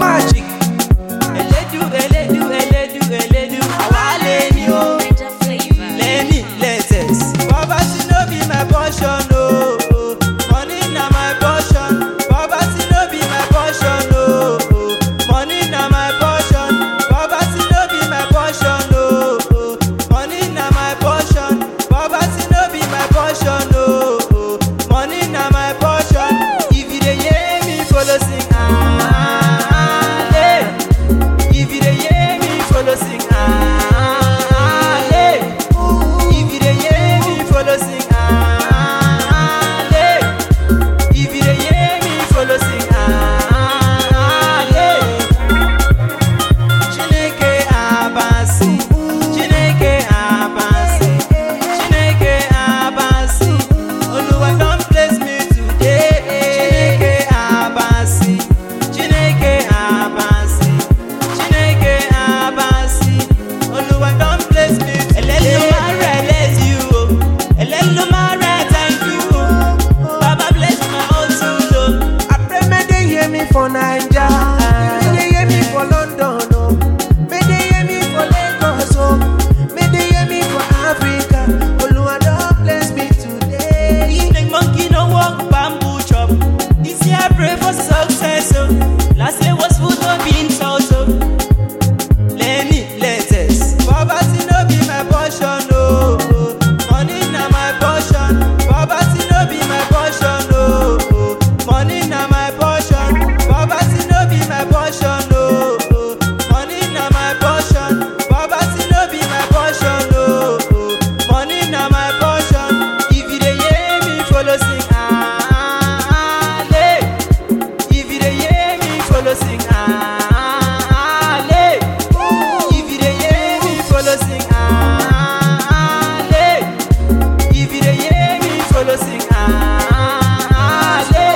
Magic. Eledu, eledu, eledu, eledu. Awale ni o. Lenny latest. Poverty no be my portion, no. Money na my portion. Poverty no be my portion, no. Money na my portion. Poverty no be my portion, no. Money na my portion. Poverty no be my portion, no. Money na my portion. If you dey hear me, follow sing ah, yeah. If you dey hear me, follow sing ah, yeah. If you dey hear me, follow sing ah, yeah. If you dey hear me, follow sing ah, yeah. Chineke abasi, Chineke abasi, Chineke abasi. Oluwa don bless me today. Chineke abasi, Chineke abasi, Chineke abasi. Oluwa don bless me today. Elelumare bless you, Elelumare thank you. Baba bless my hustle, I pray may they hear me for Naija, may they hear me for London, oh. May they hear me for Lagos, oh. May they hear me for Africa. Oluwa don bless me today. Big monkey no walk bamboo chop. This year I pray for success, oh. Last year was food no be insult, oh. Lenny latest. Poverty no be my portion, no. Money na my portion. Poverty no be my portion, no. Money na my portion. Poverty no be my portion, no. Money na my portion. Poverty no be my portion, no. Money na my portion. If you dey hear me, follow sing ah, yeah. If you dey hear me, follow sing ah, yeah. If you dey hear me, follow sing ah, yeah. If you dey hear me, follow sing ah, yeah.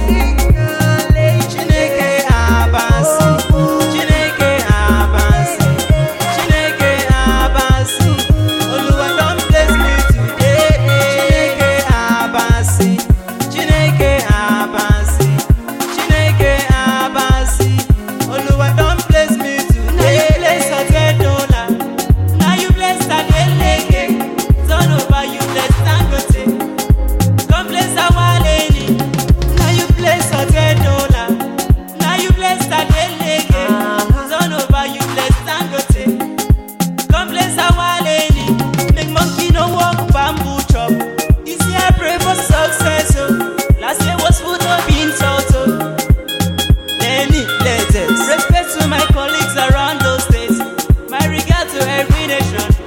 Chineke abasi, Chineke abasi, Chineke abasi. Oluwa don bless me today. Chineke abasi, Chineke abasi, Chineke abasi. Oluwa don bless me today. Now you bless Adeleke. Turn over, you bless Dangote. Come bless Awaleni. Now you bless Otedola. Now you bless Adeleke. Turn over, you bless Dangote. Come bless Awaleni. Make monkey no walk bamboo chop. This year I pray for success, oh. Last year was food no be insult, oh. Lenny latest. Respect to my colleagues around those states. My regard to every nation.